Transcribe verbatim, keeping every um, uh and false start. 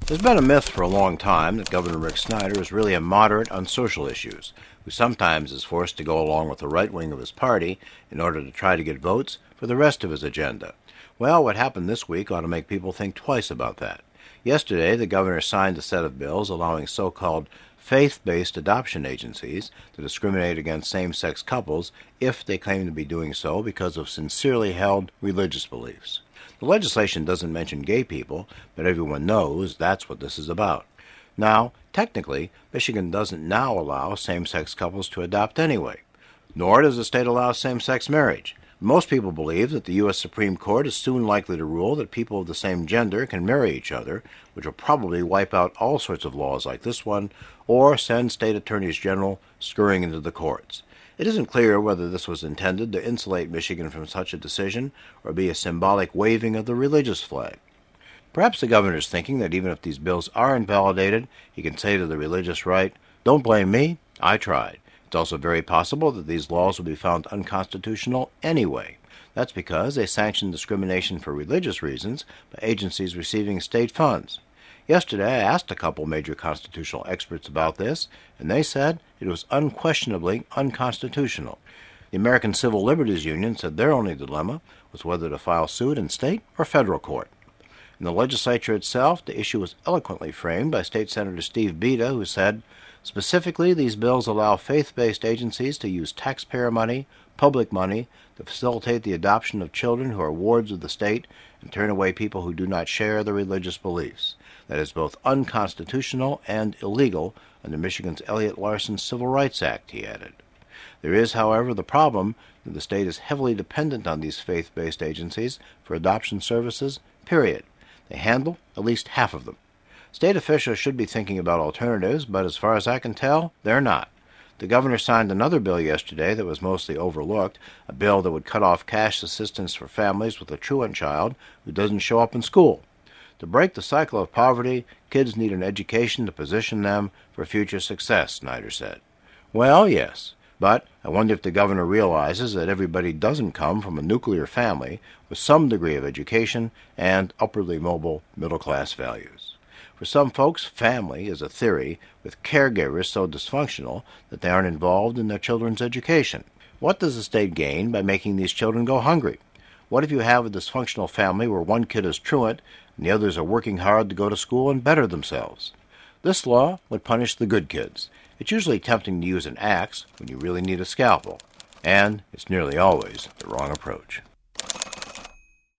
There's been a myth for a long time that Governor Rick Snyder is really a moderate on social issues, who sometimes is forced to go along with the right wing of his party in order to try to get votes for the rest of his agenda. Well, what happened this week ought to make people think twice about that. Yesterday, the governor signed a set of bills allowing so-called faith-based adoption agencies to discriminate against same-sex couples if they claim to be doing so because of sincerely held religious beliefs. The legislation doesn't mention gay people, but everyone knows that's what this is about. Now, technically, Michigan doesn't now allow same-sex couples to adopt anyway, nor does the state allow same-sex marriage. Most people believe that the U S Supreme Court is soon likely to rule that people of the same gender can marry each other, which will probably wipe out all sorts of laws like this one, or send state attorneys general scurrying into the courts. It isn't clear whether this was intended to insulate Michigan from such a decision or be a symbolic waving of the religious flag. Perhaps the governor is thinking that even if these bills are invalidated, he can say to the religious right, "Don't blame me, I tried." It's also very possible that these laws will be found unconstitutional anyway. That's because they sanction discrimination for religious reasons by agencies receiving state funds. Yesterday, I asked a couple major constitutional experts about this, and they said it was unquestionably unconstitutional. The American Civil Liberties Union said their only dilemma was whether to file suit in state or federal court. In the legislature itself, the issue was eloquently framed by State Senator Steve Beda, who said, specifically, these bills allow faith-based agencies to use taxpayer money, public money, to facilitate the adoption of children who are wards of the state and turn away people who do not share their religious beliefs. That is both unconstitutional and illegal under Michigan's Elliott Larson Civil Rights Act, he added. There is, however, the problem that the state is heavily dependent on these faith-based agencies for adoption services, period. They handle at least half of them. State officials should be thinking about alternatives, but as far as I can tell, they're not. The governor signed another bill yesterday that was mostly overlooked, a bill that would cut off cash assistance for families with a truant child who doesn't show up in school. To break the cycle of poverty, kids need an education to position them for future success, Snyder said. Well, yes, but I wonder if the governor realizes that everybody doesn't come from a nuclear family with some degree of education and upwardly mobile middle-class values. For some folks, family is a theory with caregivers so dysfunctional that they aren't involved in their children's education. What does the state gain by making these children go hungry? What if you have a dysfunctional family where one kid is truant and the others are working hard to go to school and better themselves? This law would punish the good kids. It's usually tempting to use an axe when you really need a scalpel, and it's nearly always the wrong approach.